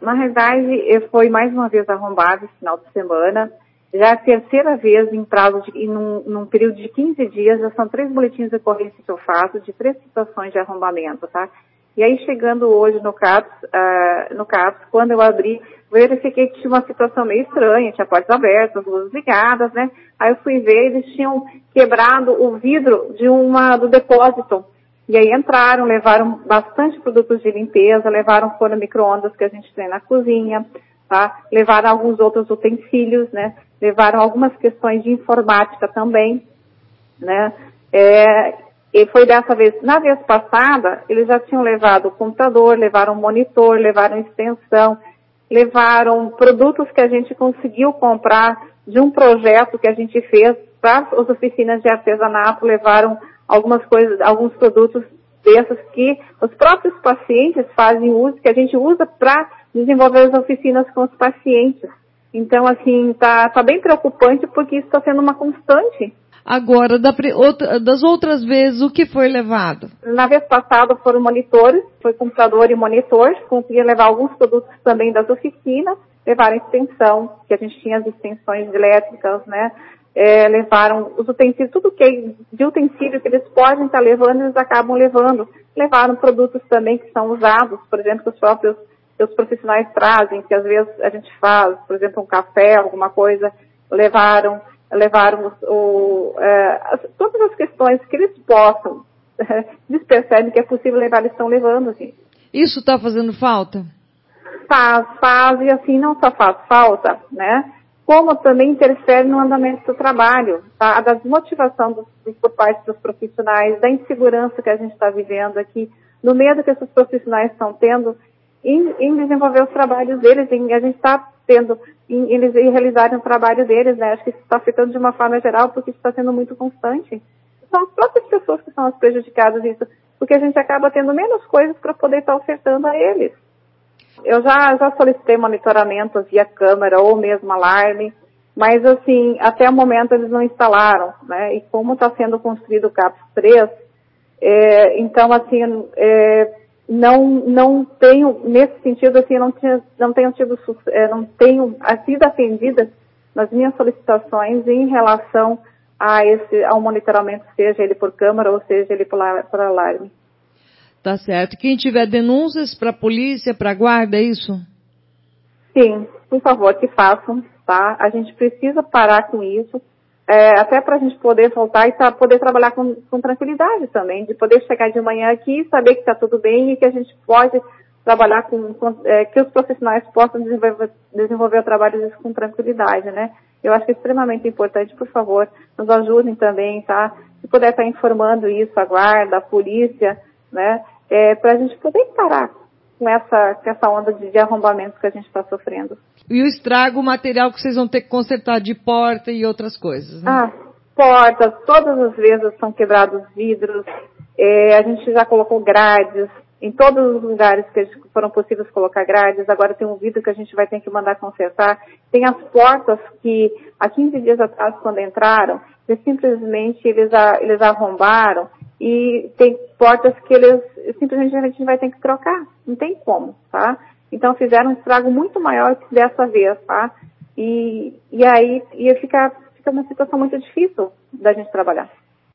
Na realidade, foi mais uma vez arrombado esse final de semana. Já é a terceira vez em prazo num período de 15 dias, já são 3 boletins de ocorrência que eu faço de 3 situações de arrombamento, tá? E aí, chegando hoje no CAPS, quando eu abri, verifiquei que tinha uma situação meio estranha, tinha portas abertas, luzes ligadas, né? Aí eu fui ver, eles tinham quebrado o vidro do depósito. E aí entraram, levaram bastante produtos de limpeza, levaram forno micro-ondas que a gente tem na cozinha, tá? Levaram alguns outros utensílios, né? Levaram algumas questões de informática também, né? E foi dessa vez. Na vez passada, eles já tinham levado o computador, levaram monitor, levaram extensão, levaram produtos que a gente conseguiu comprar de um projeto que a gente fez para as oficinas de artesanato, levaram algumas coisas, alguns produtos desses que os próprios pacientes fazem uso, que a gente usa para desenvolver as oficinas com os pacientes. Então, assim, tá bem preocupante porque isso está sendo uma constante. Agora, das outras vezes, o que foi levado? Na vez passada foram monitores, foi computador e monitor, conseguiram levar alguns produtos também das oficinas, levaram extensão, que a gente tinha as extensões elétricas, né? Levaram os utensílios, tudo que é de utensílio que eles podem estar levando, eles acabam levando. Levaram produtos também que são usados, por exemplo, que os profissionais trazem, que às vezes a gente faz, por exemplo, um café, alguma coisa, levaram todas as questões que eles possam, eles percebem que é possível levar, eles estão levando, gente. Isso está fazendo falta? Faz, e assim, não só faz falta, né? Como também interfere no andamento do trabalho, tá? Da desmotivação por parte dos profissionais, da insegurança que a gente está vivendo aqui, no medo que esses profissionais estão tendo em desenvolver os trabalhos deles, a gente está tendo em eles realizarem o trabalho deles, né? Acho que isso está afetando de uma forma geral, porque isso está sendo muito constante. São as próprias pessoas que são as prejudicadas disso, porque a gente acaba tendo menos coisas para poder estar ofertando a eles. Eu já solicitei monitoramento via câmera ou mesmo alarme, mas assim, até o momento eles não instalaram, né? E como está sendo construído o CAPS 3, então assim, não tenho, nesse sentido assim, não tenho sido atendida nas minhas solicitações em relação ao monitoramento, seja ele por câmera ou seja ele por alarme. Tá certo. Quem tiver denúncias para a polícia, para a guarda, é isso? Sim, por favor, que façam, tá? A gente precisa parar com isso, até para a gente poder voltar e poder trabalhar com tranquilidade também, de poder chegar de manhã aqui e saber que está tudo bem e que a gente pode trabalhar que os profissionais possam desenvolver o trabalho deles com tranquilidade, né? Eu acho que é extremamente importante, por favor, nos ajudem também, tá? Se puder estar informando isso, a guarda, a polícia, né? Para a gente poder parar com essa onda de arrombamentos que a gente está sofrendo. E o estrago, o material que vocês vão ter que consertar de porta e outras coisas, né? Portas, todas as vezes são quebrados vidros, a gente já colocou grades, em todos os lugares que foram possíveis colocar grades, agora tem um vidro que a gente vai ter que mandar consertar. Tem as portas que, há 15 dias atrás, quando entraram, simplesmente eles arrombaram, e tem portas que simplesmente a gente vai ter que trocar, não tem como, tá? Então fizeram um estrago muito maior que dessa vez, tá? E aí fica uma situação muito difícil da gente trabalhar.